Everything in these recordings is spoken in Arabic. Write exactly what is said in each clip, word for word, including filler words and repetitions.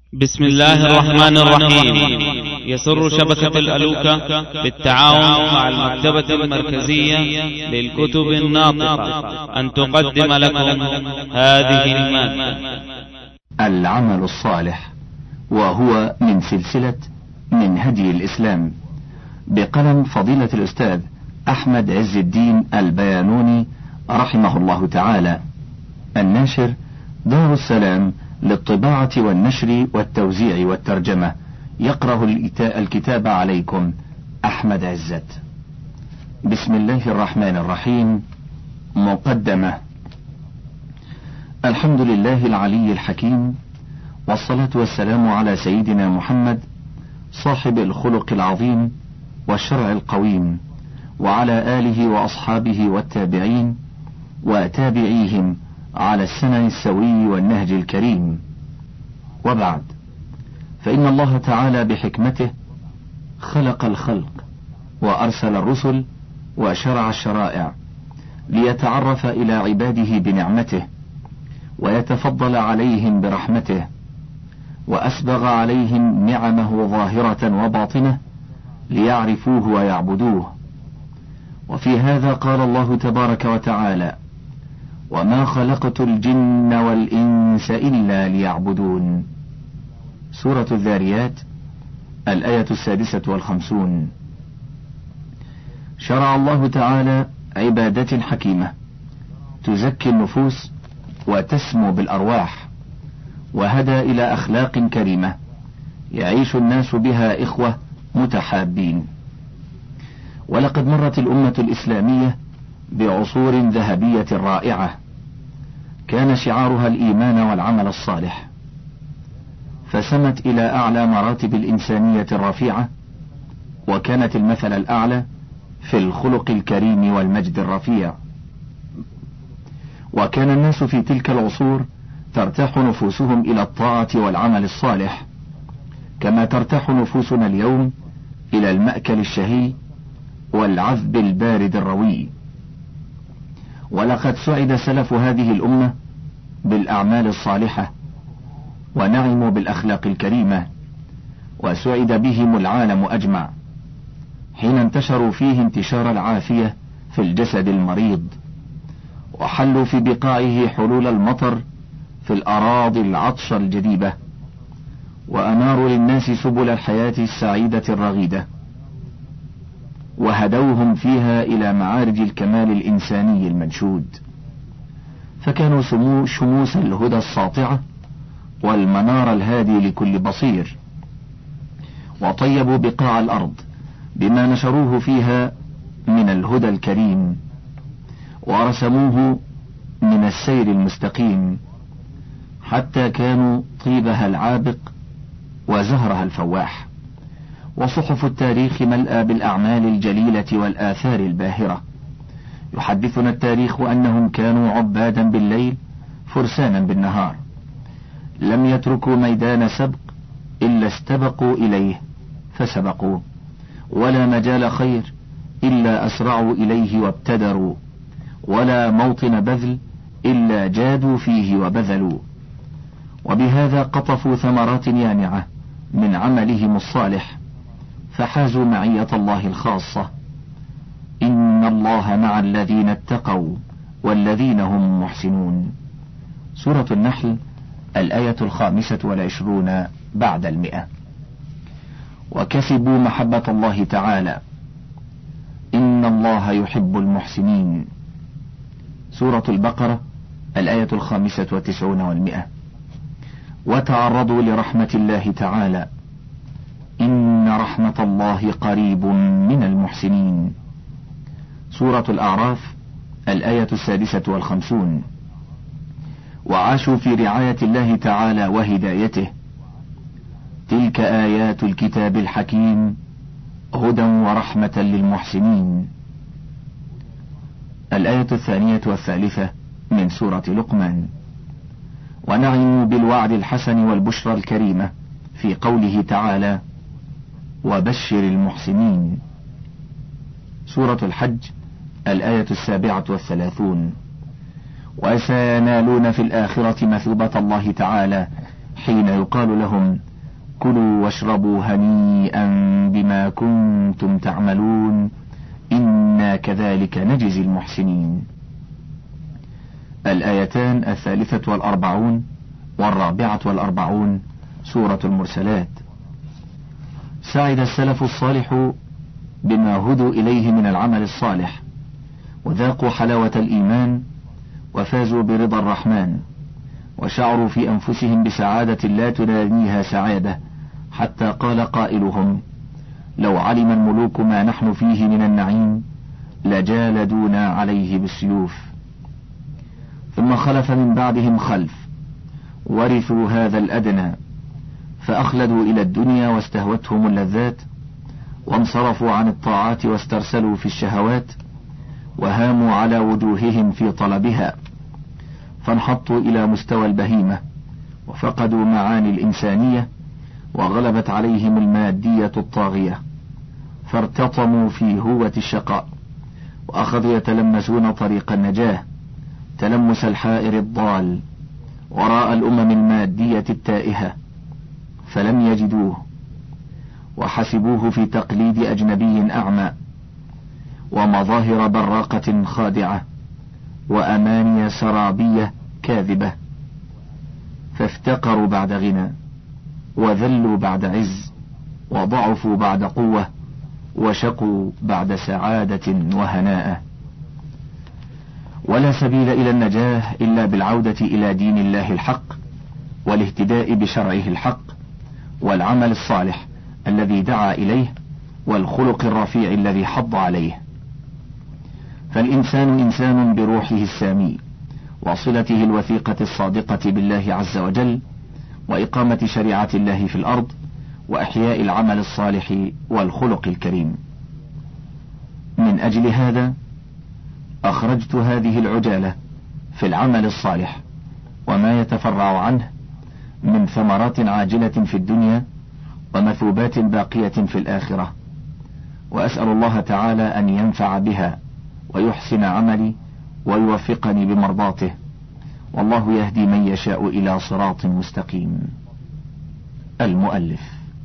بسم الله الرحمن الرحيم. يسر شبكة الألوكة بالتعاون مع المكتبة المركزية للكتب الناطقة أن تقدم لكم هذه المادة. العمل الصالح، وهو من سلسلة من هدي الإسلام، بقلم فضيلة الأستاذ أحمد عز الدين البيانوني رحمه الله تعالى. الناشر دار السلام للطباعة والنشر والتوزيع والترجمة. يقرأ الكتاب عليكم أحمد عزت. بسم الله الرحمن الرحيم. مقدمة. الحمد لله العلي الحكيم، والصلاة والسلام على سيدنا محمد صاحب الخلق العظيم والشرع القويم، وعلى آله وأصحابه والتابعين وتابعيهم على السنن السوي والنهج الكريم. وبعد، فإن الله تعالى بحكمته خلق الخلق وأرسل الرسل وشرع الشرائع ليتعرف إلى عباده بنعمته ويتفضل عليهم برحمته، وأسبغ عليهم نعمه ظاهرة وباطنة ليعرفوه ويعبدوه. وفي هذا قال الله تبارك وتعالى: وما خلقت الجن والإنس إلا ليعبدون. سورة الذاريات الآية السادسة والخمسون. شرع الله تعالى عبادة حكيمة تزكي النفوس وتسمو بالأرواح، وهدى إلى أخلاق كريمة يعيش الناس بها إخوة متحابين. ولقد مرت الأمة الإسلامية بعصور ذهبية رائعة كان شعارها الإيمان والعمل الصالح، فسمت إلى أعلى مراتب الإنسانية الرفيعة، وكانت المثل الأعلى في الخلق الكريم والمجد الرفيع. وكان الناس في تلك العصور ترتاح نفوسهم إلى الطاعة والعمل الصالح، كما ترتاح نفوسنا اليوم إلى المأكل الشهي والعذب البارد الروي. ولقد سعد سلف هذه الأمة بالأعمال الصالحة، ونعموا بالأخلاق الكريمة، وسعد بهم العالم أجمع حين انتشروا فيه انتشار العافية في الجسد المريض، وحلوا في بقاعه حلول المطر في الأراضي العطشة الجديبة، وأناروا للناس سبل الحياة السعيدة الرغيدة، وهدوهم فيها إلى معارج الكمال الإنساني المنشود. فكانوا سمو شموس الهدى الساطعة والمنار الهادي لكل بصير، وطيبوا بقاع الأرض بما نشروه فيها من الهدى الكريم، ورسموه من السير المستقيم، حتى كانوا طيبها العابق وزهرها الفواح. وصحف التاريخ ملأى بالأعمال الجليلة والآثار الباهرة. يحدثنا التاريخ أنهم كانوا عبادا بالليل فرسانا بالنهار، لم يتركوا ميدان سبق إلا استبقوا إليه فسبقوا، ولا مجال خير إلا أسرعوا إليه وابتدروا، ولا موطن بذل إلا جادوا فيه وبذلوا. وبهذا قطفوا ثمرات يانعة من عملهم الصالح، فحازوا معية الله الخاصة. إن الله مع الذين اتقوا والذين هم محسنون. سورة النحل الآية الخامسة والعشرون بعد المئة. وكسبوا محبة الله تعالى. إن الله يحب المحسنين. سورة البقرة الآية الخامسة والتسعون والمئة. وتعرضوا لرحمة الله تعالى. إن رحمة الله قريب من المحسنين. سورة الأعراف الآية السادسة والخمسون. وعاشوا في رعاية الله تعالى وهدايته. تلك آيات الكتاب الحكيم هدى ورحمة للمحسنين. الآية الثانية والثالثة من سورة لقمان. ونعموا بالوعد الحسن والبشرى الكريمة في قوله تعالى: وبشر المحسنين. سورة الحج الآية السابعة والثلاثون. وسينالون في الآخرة مثوبة الله تعالى حين يقال لهم كلوا واشربوا هنيئا بما كنتم تعملون إنا كذلك نجزي المحسنين. الآيتان الثالثة والأربعون والرابعة والأربعون سورة المرسلات. سعد السلف الصالح بما هدوا إليه من العمل الصالح، وذاقوا حلاوة الإيمان، وفازوا برضا الرحمن، وشعروا في أنفسهم بسعادة لا تناديها سعادة، حتى قال قائلهم لو علم الملوك ما نحن فيه من النعيم لجالدونا عليه بالسيوف. ثم خلف من بعدهم خلف ورثوا هذا الأدنى، فأخلدوا إلى الدنيا واستهوتهم اللذات، وانصرفوا عن الطاعات واسترسلوا في الشهوات، وهاموا على وجوههم في طلبها، فانحطوا إلى مستوى البهيمة، وفقدوا معاني الإنسانية، وغلبت عليهم المادية الطاغية، فارتطموا في هوة الشقاء، وأخذوا يتلمسون طريق النجاة تلمس الحائر الضال وراء الأمم المادية التائهة، فلم يجدوه، وحسبوه في تقليد أجنبي أعمى، ومظاهر براقة خادعة، وأماني سرابية كاذبة، فافتقروا بعد غنى، وذلوا بعد عز، وضعفوا بعد قوة، وشقوا بعد سعادة وهناء. ولا سبيل إلى النجاة إلا بالعودة إلى دين الله الحق، والاهتداء بشرعه الحق، والعمل الصالح الذي دعا إليه، والخلق الرفيع الذي حض عليه. فالإنسان إنسان بروحه السامي، وصلته الوثيقة الصادقة بالله عز وجل، وإقامة شريعة الله في الأرض، وإحياء العمل الصالح والخلق الكريم. من أجل هذا أخرجت هذه العجالة في العمل الصالح وما يتفرع عنه من ثمرات عاجلة في الدنيا ومثوبات باقية في الآخرة، وأسأل الله تعالى أن ينفع بها ويحسن عملي ويوفقني بمرضاته، والله يهدي من يشاء إلى صراط مستقيم. المؤلف.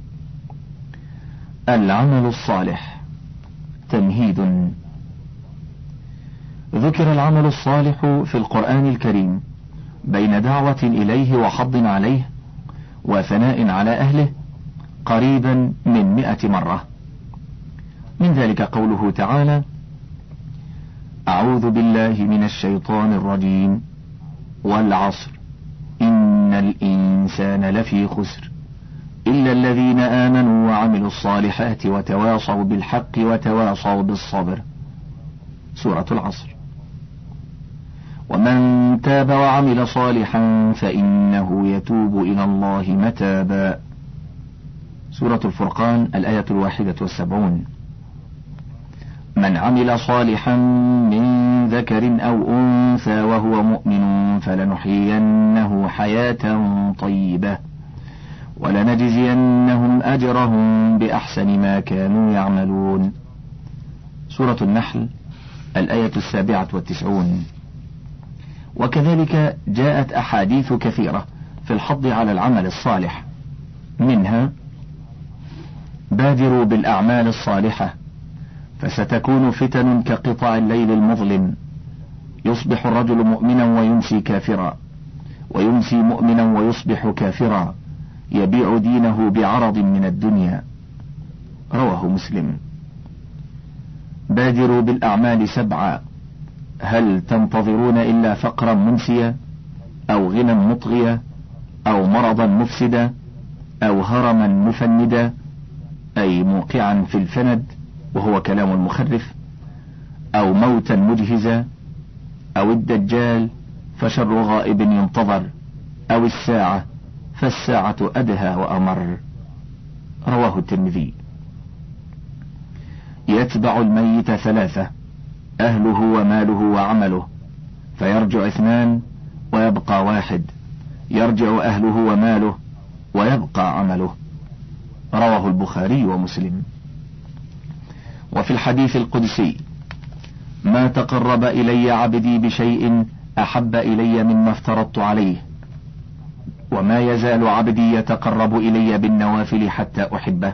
العمل الصالح. تمهيد. ذكر العمل الصالح في القرآن الكريم بين دعوة إليه وحض عليه وثناء على أهله قريبا من مئة مرة. من ذلك قوله تعالى: أعوذ بالله من الشيطان الرجيم، والعصر إن الإنسان لفي خسر إلا الذين آمنوا وعملوا الصالحات وتواصوا بالحق وتواصوا بالصبر. سورة العصر. ومن تاب وعمل صالحا فإنه يتوب إلى الله متابا. سورة الفرقان الآية الواحدة والسبعون. من عمل صالحا من ذكر أو أنثى وهو مؤمن فلنحيينه حياة طيبة ولنجزينهم أجرهم بأحسن ما كانوا يعملون. سورة النحل الآية السابعة والتسعون. وكذلك جاءت أحاديث كثيرة في الحض على العمل الصالح، منها: بادروا بالأعمال الصالحة فستكون فتن كقطع الليل المظلم، يصبح الرجل مؤمنا ويمسي كافرا، ويمسي مؤمنا ويصبح كافرا، يبيع دينه بعرض من الدنيا. رواه مسلم. بادروا بالأعمال سبعا، هل تنتظرون إلا فقرا منسيا أو غنى مطغيا أو مرضا مفسدا أو هرما مفندا، أي موقعا في الفند وهو كلام المخرف، أو موتا مجهزا، أو الدجال فشر غائب ينتظر، أو الساعة فالساعة أدهى وأمر. رواه الترمذي. يتبع الميت ثلاثة: أهله وماله وعمله، فيرجع اثنان ويبقى واحد، يرجع أهله وماله ويبقى عمله. رواه البخاري ومسلم. وفي الحديث القدسي: ما تقرب إلي عبدي بشيء أحب إلي مما افترضت عليه. وما يزال عبدي يتقرب إلي بالنوافل حتى أحبه،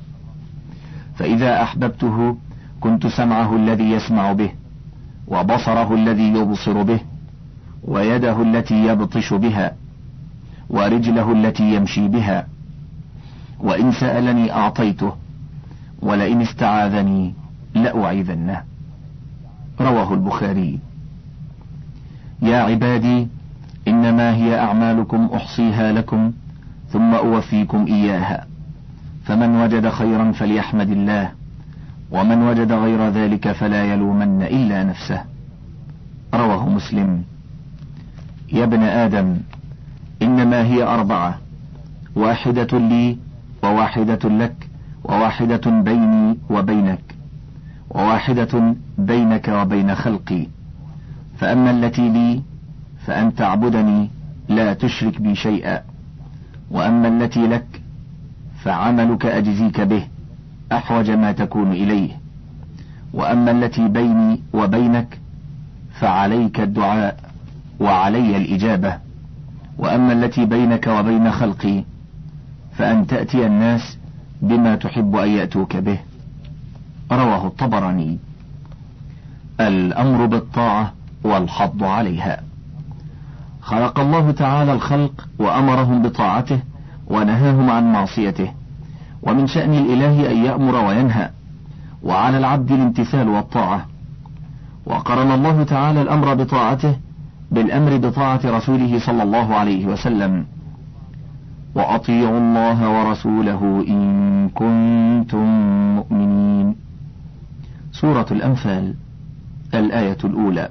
فإذا أحببته كنت سمعه الذي يسمع به، وبصره الذي يبصر به، ويده التي يبطش بها، ورجله التي يمشي بها، وإن سألني أعطيته، ولئن استعاذني لأعيذنه. رواه البخاري. يا عبادي إنما هي أعمالكم أحصيها لكم ثم أوفيكم إياها، فمن وجد خيرا فليحمد الله، ومن وجد غير ذلك فلا يلومن إلا نفسه. رواه مسلم. يا ابن آدم إنما هي أربعة، واحدة لي وواحدة لك وواحدة بيني وبينك وواحدة بينك وبين خلقي، فأما التي لي فأن تعبدني لا تشرك بي شيئا، وأما التي لك فعملك أجزيك به أحوج ما تكون إليه، وأما التي بيني وبينك فعليك الدعاء وعلي الإجابة، وأما التي بينك وبين خلقي فأن تأتي الناس بما تحب أن يأتوك به. رواه الطبراني. الأمر بالطاعة والحض عليها. خلق الله تعالى الخلق وأمرهم بطاعته ونهاهم عن معصيته، ومن شأن الإله أن يأمر وينهى، وعلى العبد الامتثال والطاعة. وقرن الله تعالى الأمر بطاعته بالأمر بطاعة رسوله صلى الله عليه وسلم: وأطيعوا الله ورسوله إن كنتم مؤمنين. سورة الأنفال الآية الأولى.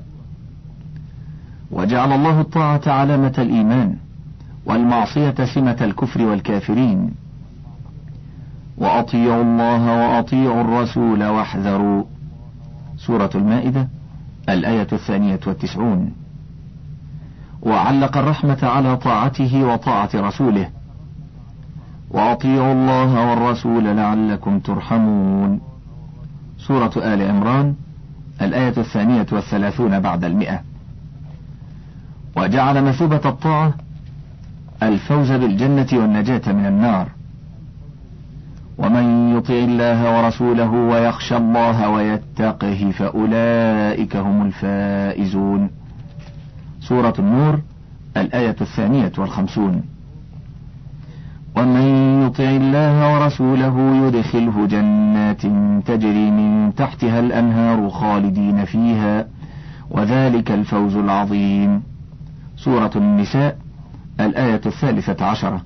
وجعل الله الطاعة علامة الإيمان، والمعصية سمة الكفر والكافرين. وأطيعوا الله وأطيعوا الرسول واحذروا. سورة المائدة الآية الثانية والتسعون. وعلق الرحمة على طاعته وطاعة رسوله: وأطيعوا الله والرسول لعلكم ترحمون. سورة آل عمران الآية الثانية والثلاثون بعد المئة. وجعل مثوبة الطاعة الفوز بالجنة والنجاة من النار: ومن يطع الله ورسوله ويخشى الله ويتقه فأولئك هم الفائزون. سورة النور الآية الثانية والخمسون. ومن يطع الله ورسوله يدخله جنات تجري من تحتها الأنهار خالدين فيها وذلك الفوز العظيم. سورة النساء الآية الثالثة عشرة.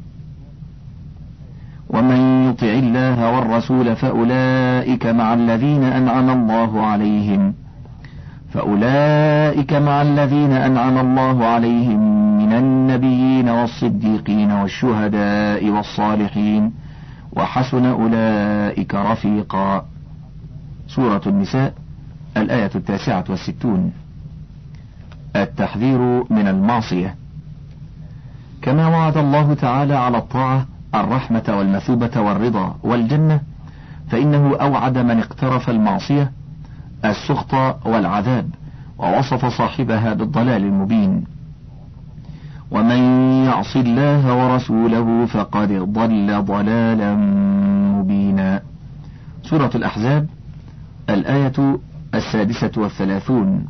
ومن يطع الله والرسول فأولئك مع الذين أنعم الله عليهم فأولئك مع الذين أنعم الله عليهم من النبيين والصديقين والشهداء والصالحين وحسن أولئك رفيقا. سورة النساء الآية التاسعة والستون. التحذير من المعصية. كما وعد الله تعالى على الطاعة الرحمة والمثوبة والرضا والجنة، فإنه أوعد من اقترف المعصية السخط والعذاب، ووصف صاحبها بالضلال المبين: ومن يعص الله ورسوله فقد ضل ضلالا مبينا. سورة الأحزاب الآية السادسة والثلاثون.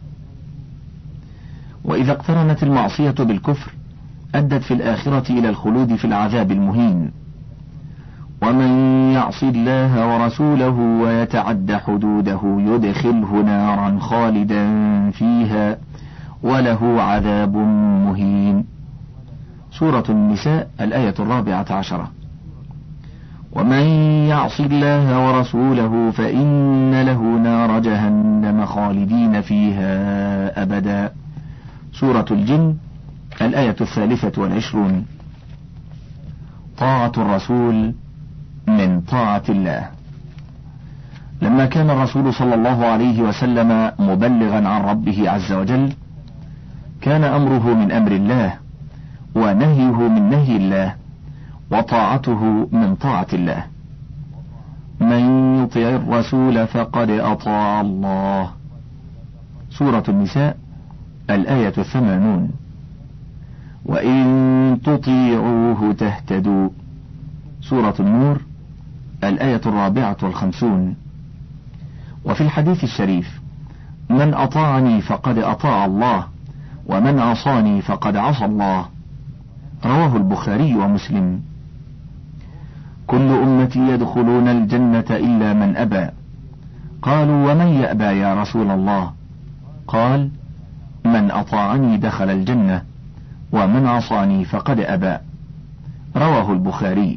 وإذا اقترنت المعصية بالكفر أدت في الآخرة إلى الخلود في العذاب المهين: ومن يعص الله ورسوله ويتعد حدوده يدخله نارا خالدا فيها وله عذاب مهين. سورة النساء الآية الرابعة عشرة. ومن يعص الله ورسوله فإن له نار جهنم خالدين فيها أبدا. سورة الجن الآية الثالثة والعشرون. طاعة الرسول من طاعة الله. لما كان الرسول صلى الله عليه وسلم مبلغا عن ربه عز وجل، كان أمره من أمر الله، ونهيه من نهي الله، وطاعته من طاعة الله. من يطع الرسول فقد أطاع الله. سورة النساء الآية الثمانون. وإن تطيعوه تهتدوا. سورة النور الآية الرابعة والخمسون. وفي الحديث الشريف: من أطاعني فقد أطاع الله، ومن عصاني فقد عصى الله. رواه البخاري ومسلم. كل أمتي يدخلون الجنة إلا من أبى. قالوا: ومن يأبى يا رسول الله؟ قال: من أطاعني دخل الجنة، ومن عصاني فقد أبى. رواه البخاري.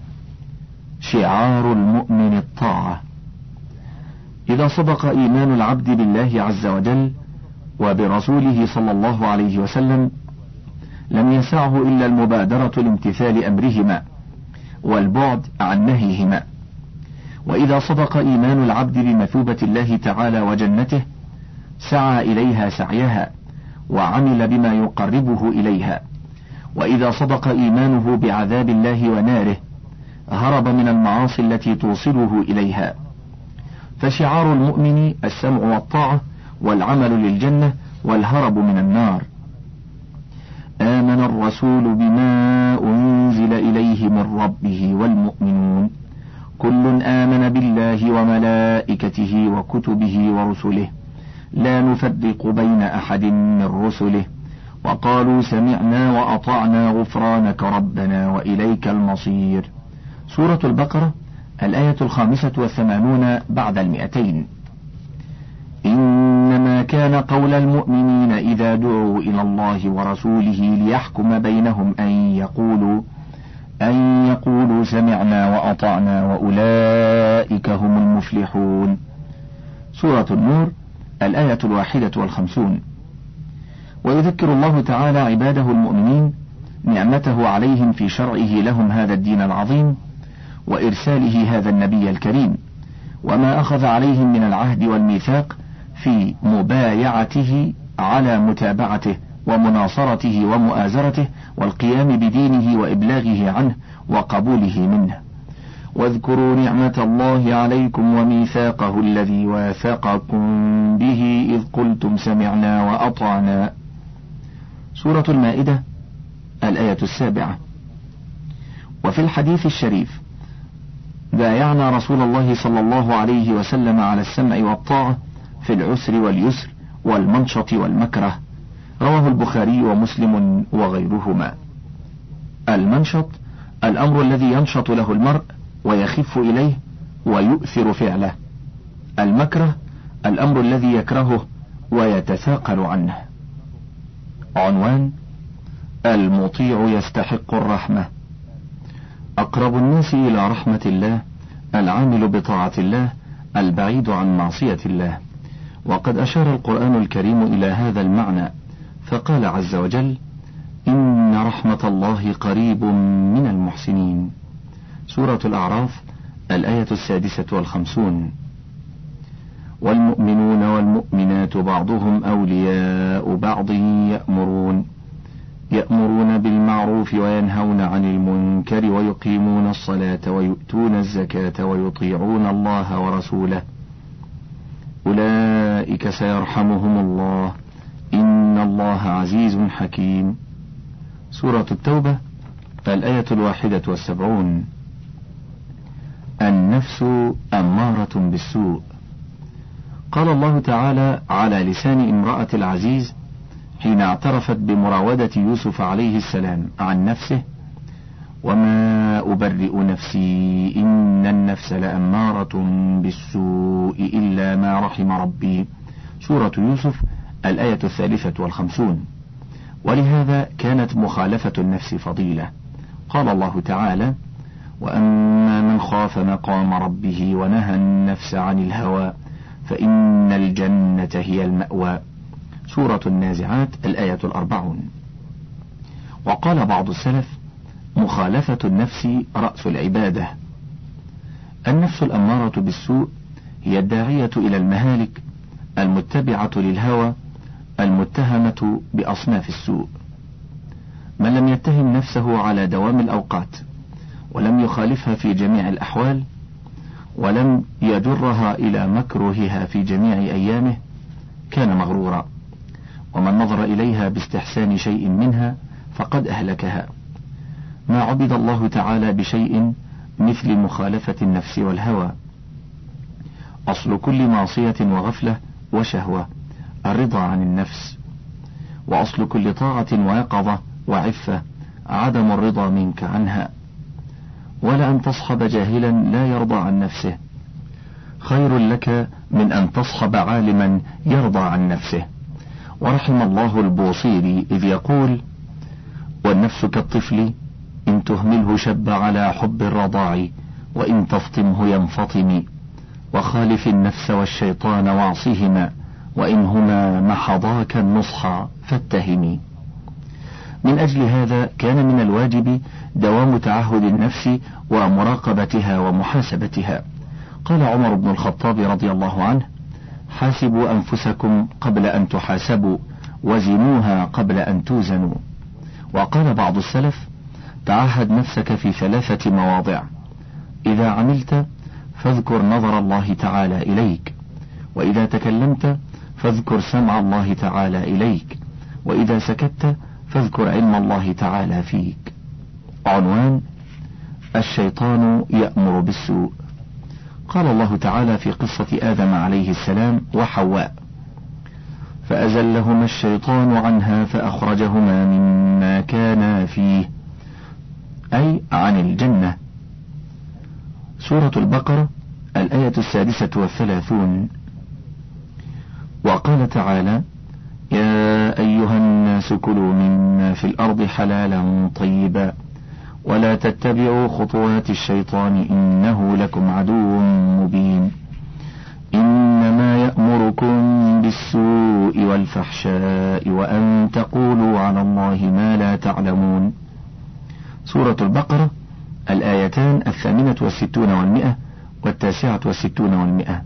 شعار المؤمن الطاعة. إذا صدق إيمان العبد بالله عز وجل وبرسوله صلى الله عليه وسلم لم يسعه إلا المبادرة لامتثال أمرهما والبعد عن نهيهما. وإذا صدق إيمان العبد بمثوبة الله تعالى وجنته سعى إليها سعيها وعمل بما يقربه إليها. وإذا صدق إيمانه بعذاب الله وناره هرب من المعاصي التي توصله إليها. فشعار المؤمن السمع والطاعة والعمل للجنة والهرب من النار. آمن الرسول بما أنزل إليه من ربه والمؤمنون كل آمن بالله وملائكته وكتبه ورسله لا نفرق بين أحد من رسله وقالوا سمعنا وأطعنا غفرانك ربنا وإليك المصير. سورة البقرة الآية الخامسة والثمانون بعد المئتين. إنما كان قول المؤمنين إذا دعوا إلى الله ورسوله ليحكم بينهم أن يقولوا أن يقولوا سمعنا وأطعنا وأولئك هم المفلحون. سورة النور الآية الواحدة والخمسون. ويذكر الله تعالى عباده المؤمنين نعمته عليهم في شرعه لهم هذا الدين العظيم وإرساله هذا النبي الكريم، وما أخذ عليهم من العهد والميثاق في مبايعته على متابعته ومناصرته ومؤازرته والقيام بدينه وإبلاغه عنه وقبوله منه. واذكروا نعمة الله عليكم وميثاقه الذي واثقكم به إذ قلتم سمعنا وأطعنا. سورة المائدة الآية السابعة. وفي الحديث الشريف: بايعنا رسول الله صلى الله عليه وسلم على السمع والطاعة في العسر واليسر والمنشط والمكره. رواه البخاري ومسلم وغيرهما. المنشط الأمر الذي ينشط له المرء ويخف إليه ويؤثر فعله. المكره الأمر الذي يكرهه ويتثاقل عنه. عنوان: المطيع يستحق الرحمة. أقرب الناس إلى رحمة الله العامل بطاعة الله البعيد عن معصية الله. وقد أشار القرآن الكريم إلى هذا المعنى فقال عز وجل: إن رحمة الله قريب من المحسنين. سورة الأعراف الآية السادسة والخمسون. والمؤمنون والمؤمنات بعضهم أولياء بعض يأمرون يأمرون بالمعروف وينهون عن المنكر ويقيمون الصلاة ويؤتون الزكاة ويطيعون الله ورسوله أولئك سيرحمهم الله إن الله عزيز حكيم. سورة التوبة الآية الواحدة والسبعون. النفس أمارة بالسوء. قال الله تعالى على لسان امرأة العزيز حين اعترفت بمراودة يوسف عليه السلام عن نفسه: وما أبرئ نفسي إن النفس لأمارة بالسوء إلا ما رحم ربي. سورة يوسف الآية الثالثة والخمسون. ولهذا كانت مخالفة النفس فضيلة. قال الله تعالى: وأما من خاف مقام ربه ونهى النفس عن الهوى فإن الجنة هي المأوى. سورة النازعات الآية الأربعون. وقال بعض السلف: مخالفة النفس رأس العبادة. النفس الأمارة بالسوء هي الداعية إلى المهالك المتبعة للهوى المتهمة بأصناف السوء. من لم يتهم نفسه على دوام الأوقات ولم يخالفها في جميع الأحوال ولم يجرها إلى مكروهها في جميع أيامه كان مغرورا. ومن نظر إليها باستحسان شيء منها فقد أهلكها. ما عبد الله تعالى بشيء مثل مخالفة النفس والهوى. أصل كل معصية وغفلة وشهوة الرضا عن النفس، وأصل كل طاعة ويقظة وعفة عدم الرضا منك عنها. ولا أن تصحب جاهلا لا يرضى عن نفسه خير لك من أن تصحب عالما يرضى عن نفسه. ورحم الله البوصيري إذ يقول: والنفس كالطفل إن تهمله شب على حب الرضاع وإن تفطمه ينفطم، وخالف النفس والشيطان واعصهما وإن هما محضاك النصح فاتهمي. من أجل هذا كان من الواجب دوام تعهد النفس ومراقبتها ومحاسبتها. قال عمر بن الخطاب رضي الله عنه: حاسبوا أنفسكم قبل أن تحاسبوا وزنوها قبل أن توزنوا. وقال بعض السلف: تعهد نفسك في ثلاثة مواضع: إذا عملت فاذكر نظر الله تعالى إليك، وإذا تكلمت فاذكر سمع الله تعالى إليك، وإذا سكت فاذكر علم الله تعالى فيك. عنوان: الشيطان يأمر بالسوء. قال الله تعالى في قصة آدم عليه السلام وحواء: فأزلهما الشيطان عنها فأخرجهما مما كانا فيه، أي عن الجنة. سورة البقرة الآية السادسة والثلاثون. وقال تعالى: يا أيها الناس كلوا مما في الأرض حلالا طيبا ولا تتبعوا خطوات الشيطان إنه لكم عدو مبين إنما يأمركم بالسوء والفحشاء وأن تقولوا على الله ما لا تعلمون. سورة البقرة الآيتان الثامنة والستون والمئة والتاسعة والستون والمئة.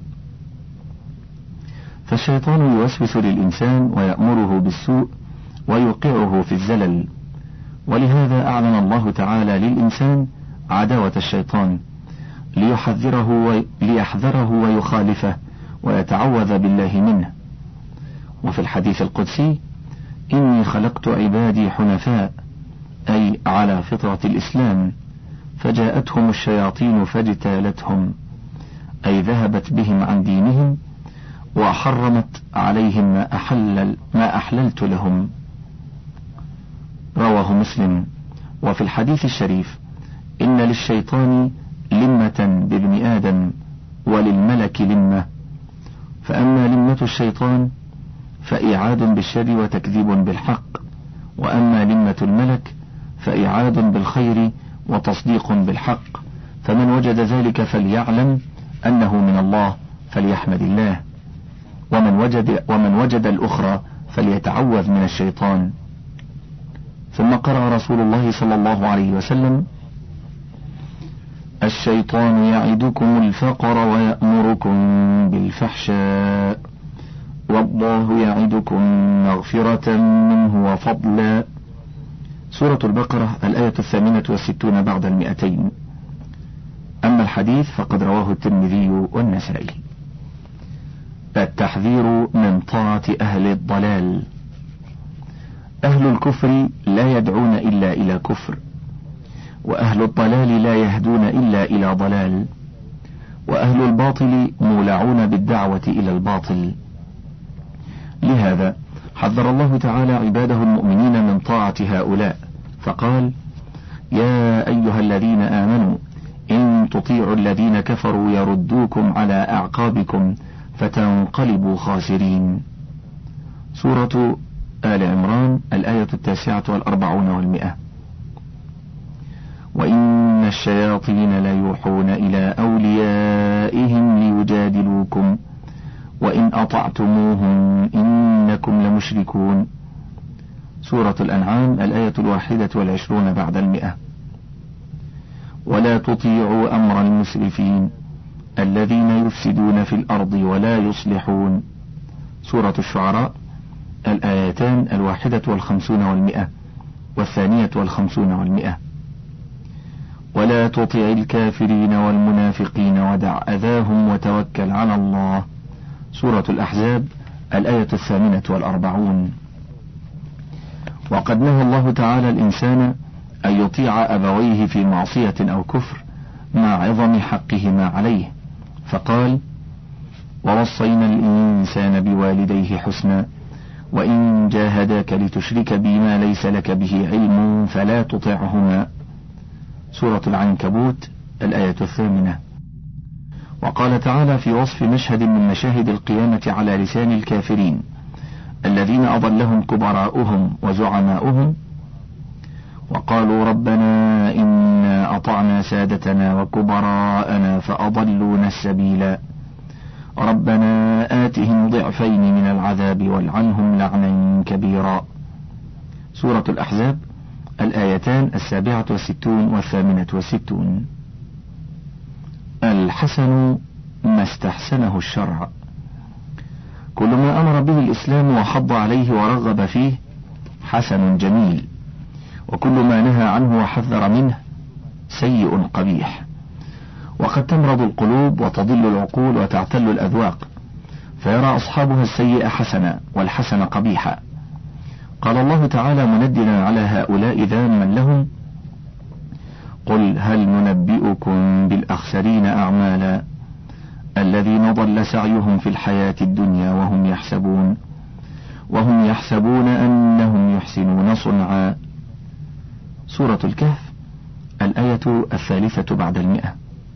فالشيطان يوسوس للإنسان ويأمره بالسوء ويوقعه في الزلل، ولهذا أعلن الله تعالى للإنسان عداوة الشيطان ليحذره وي... ليحذره ويخالفه ويتعوذ بالله منه. وفي الحديث القدسي: إني خلقت عبادي حنفاء، أي على فطرة الإسلام، فجاءتهم الشياطين فاجتالتهم، أي ذهبت بهم عن دينهم وحرمت عليهم ما أحلل ما أحللت لهم. رواه مسلم. وفي الحديث الشريف: إن للشيطان لمة بابن آدم وللملك لمة، فأما لمة الشيطان فإعاد بالشر وتكذيب بالحق، وأما لمة الملك فإعاد بالخير وتصديق بالحق. فمن وجد ذلك فليعلم أنه من الله فليحمد الله، ومن وجد, ومن وجد الأخرى فليتعوذ من الشيطان. ثم قرأ رسول الله صلى الله عليه وسلم: الشيطان يعدكم الفقر ويأمركم بالفحشاء والله يعدكم مغفرة منه وفضلا. سورة البقرة الآية الثامنة والستون بعد المئتين. أما الحديث فقد رواه الترمذي والنسائي. التحذير من طاعة أهل الضلال. أهل الكفر لا يدعون إلا إلى كفر، وأهل الضلال لا يهدون إلا إلى ضلال، وأهل الباطل مولعون بالدعوة إلى الباطل. لهذا حذر الله تعالى عباده المؤمنين من طاعة هؤلاء، فقال: يا أيها الذين آمنوا إن تطيعوا الذين كفروا يردوكم على أعقابكم فتنقلبوا خاسرين. سورة آل عمران الآية التاسعة والأربعون والمئة. وإن الشياطين ليوحون إلى أوليائهم ليجادلوكم وإن أطعتموهم إنكم لمشركون. سورة الأنعام الآية الواحدة والعشرون بعد المئة. ولا تطيعوا أمر المسرفين الذين يفسدون في الأرض ولا يصلحون. سورة الشعراء الآيتان الواحدة والخمسون والمئة والثانية والخمسون والمئة. ولا تطع الكافرين والمنافقين ودع أذاهم وتوكل على الله. سورة الأحزاب الآية الثامنة والأربعون. وقد نهى الله تعالى الإنسان أن يطيع أبويه في معصية أو كفر مع عظم حقهما عليه، فقال: ووصينا الإنسان بوالديه حسنا وإن جاهداك لتشرك بي ما ليس لك به علم فلا تطعهما. سورة العنكبوت الآية الثامنة. وقال تعالى في وصف مشهد من مشاهد القيامة على لسان الكافرين الذين أضلهم كبراؤهم وزعماؤهم: وقالوا ربنا إنا أطعنا سادتنا وكبراءنا فأضلونا السبيلا ربنا آتهم ضعفين من العذاب والعنهم لعنا كبيرا. سورة الأحزاب الآيتان السابعة والستون والثامنة والستون. الحسن ما استحسنه الشرع. كل ما أمر به الإسلام وحض عليه ورغب فيه حسن جميل، وكل ما نهى عنه وحذر منه سيء قبيح. وقد تمرض القلوب وتضل العقول وتعتل الأذواق، فيرى أصحابها السيء حسنا والحسن قبيحا. قال الله تعالى منددا على هؤلاء ذاما لهم: قل هل ننبئكم بالأخسرين أعمالا الذين ضل سعيهم في الحياة الدنيا وهم يحسبون وهم يحسبون أنهم يحسنون صنعا. سورة الكهف الآية الثالثة بعد المئة.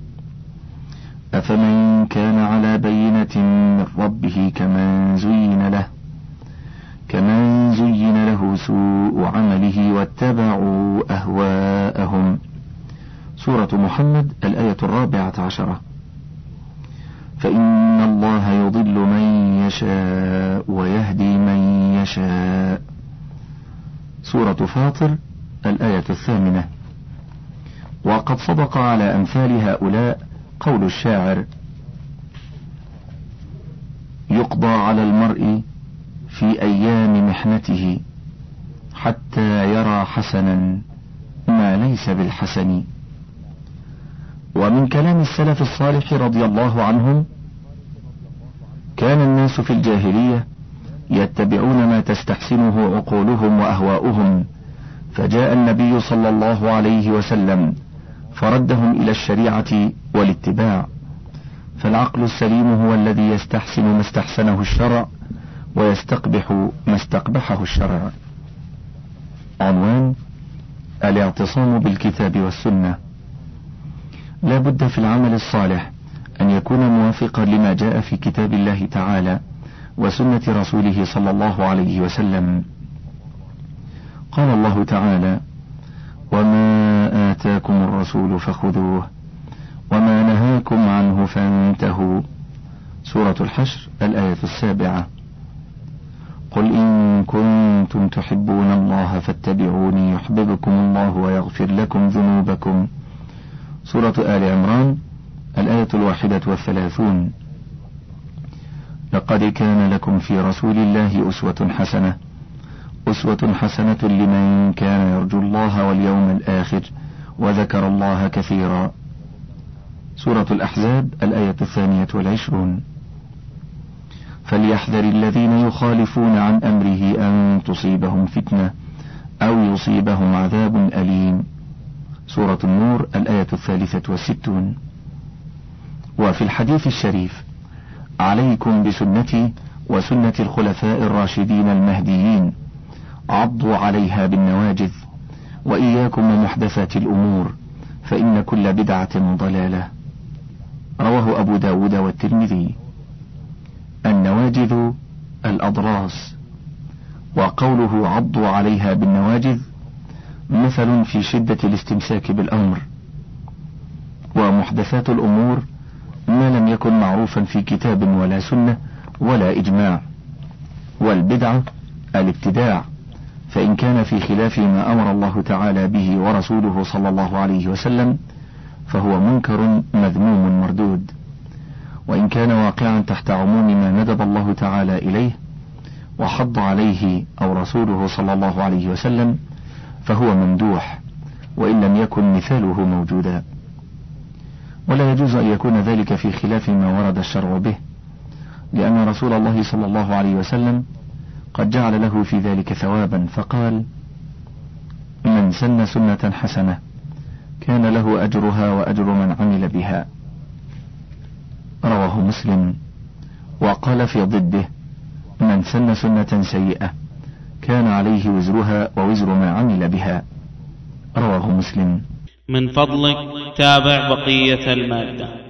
أفمن كان على بينة من ربه كمن زين له كمن زين له سوء عمله واتبعوا أهواءهم. سورة محمد الآية الرابعة عشرة. فإن الله يضل من يشاء ويهدي من يشاء. سورة فاطر الآية الثامنة. وقد صدق على أمثال هؤلاء قول الشاعر: يقضى على المرء في أيام محنته حتى يرى حسنا ما ليس بالحسن. ومن كلام السلف الصالح رضي الله عنهم: كان الناس في الجاهلية يتبعون ما تستحسنه عقولهم وأهواؤهم، فجاء النبي صلى الله عليه وسلم فردهم إلى الشريعة والاتباع. فالعقل السليم هو الذي يستحسن ما استحسنه الشرع ويستقبح ما استقبحه الشرع. عنوان: الاعتصام بالكتاب والسنة. لا بد في العمل الصالح أن يكون موافقا لما جاء في كتاب الله تعالى وسنة رسوله صلى الله عليه وسلم. قال الله تعالى: وما آتاكم الرسول فخذوه وما نهاكم عنه فانتهوا. سورة الحشر الآية السابعة. قل إن كنتم تحبون الله فاتبعوني يحببكم الله ويغفر لكم ذنوبكم. سورة آل عمران الآية الواحدة والثلاثون. لقد كان لكم في رسول الله أسوة حسنة أسوة حسنة لمن كان يرجو الله واليوم الآخر وذكر الله كثيرا. سورة الأحزاب الآية الثانية والعشرون. فليحذر الذين يخالفون عن أمره أن تصيبهم فتنة أو يصيبهم عذاب أليم. سورة النور الآية الثالثة والستون. وفي الحديث الشريف: عليكم بسنتي وسنة الخلفاء الراشدين المهديين عضوا عليها بالنواجذ وإياكم ومحدثات الأمور فإن كل بدعة ضلالة. رواه أبو داود والترمذي. النواجذ الأضراس. وقوله عضوا عليها بالنواجذ مثل في شدة الاستمساك بالأمر. ومحدثات الأمور ما لم يكن معروفا في كتاب ولا سنة ولا إجماع. والبدعة الابتداع، فإن كان في خلاف ما أمر الله تعالى به ورسوله صلى الله عليه وسلم فهو منكر مذموم مردود، وإن كان واقعا تحت عموم ما ندب الله تعالى إليه وحض عليه أو رسوله صلى الله عليه وسلم فهو ممدوح وإن لم يكن مثاله موجودا. ولا يجوز أن يكون ذلك في خلاف ما ورد الشرع به، لأن رسول الله صلى الله عليه وسلم قد جعل له في ذلك ثوابا، فقال: من سن سنة حسنة كان له أجرها وأجر من عمل بها. رواه مسلم. وقال في ضده: من سن سنة سيئة كان عليه وزرها ووزر من عمل بها. رواه مسلم. من فضلك تابع بقية المادة.